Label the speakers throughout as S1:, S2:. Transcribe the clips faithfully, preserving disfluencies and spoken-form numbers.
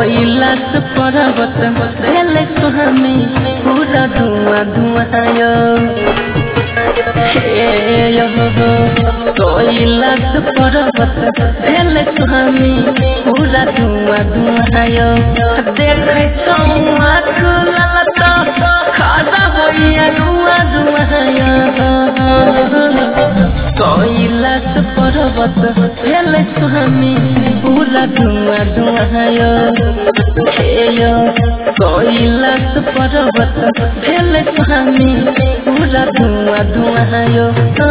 S1: कैलाश पर्वत भेले सुहामी पूरा धुआं धुआं यो कैलाश पर्वत भेले सुहामी पूरा धुआं धुआं यो देखे तो आँख ललता खादा होइया धुआं धुआं यो कैलाश पर्वत भेले सुहामी पूरा धुआं धुआं यो कैलाश पर्वत भेले सुहामी पूरा धुआं धुआं यो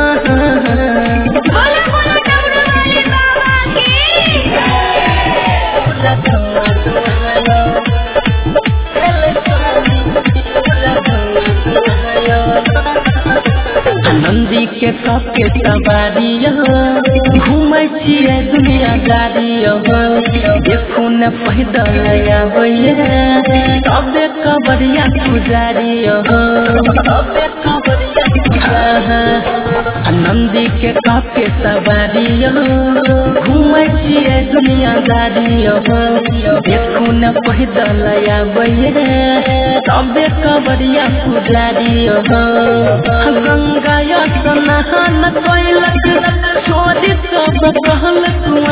S1: नंदी के सबके सवारी घूमे छिए दुनिया दारी देखू न पैदल आबे सबे कबरिया पुजारी सबे कबरिया नंदी के सबके सवारी घूमे छिए दुनिया दारी देखू न पैदल आबे सबे कबरिया पुजारी गंगा स्नान कैलक छोड़ी सब कहल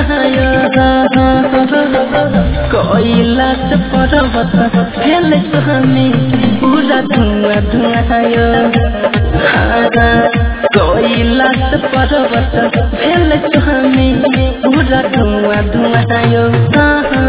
S1: कैलाश पर्वत भेले सुहामी पूरा धुआं धुआं कैलाश पर्वत भेले सुहामी पूरा धुआं धुआं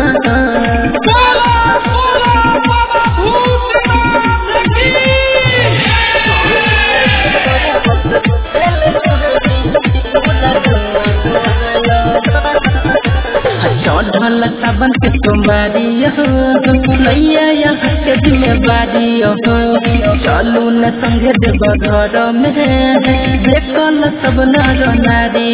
S1: चढ़ल सावन के तुम्हारी नैया यहाँ के जिम्मेवारी चलू न संगे देव घर में देखल सब नर नारी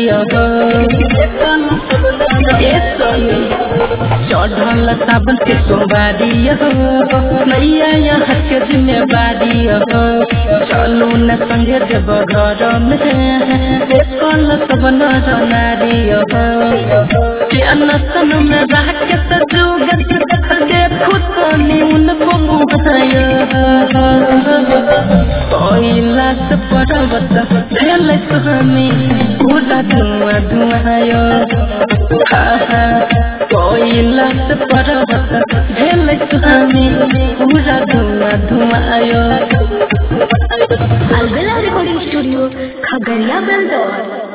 S1: चढ़ल सावन के तुम्हारी नैया यहाँ के जिम्मेवारी चलू न संगे देव घर में देखल सब नर नारी अनसन में रह के सजूगत देखू तो उनको कैलाश पर्वत भेले सुहामी पूरा धुआं धुआं कैलाश पर्वत भेले सुहामी पूरा धुआं धुआं
S2: अलबेला रिकॉर्डिंग स्टूडियो खगड़िया बेलदौर।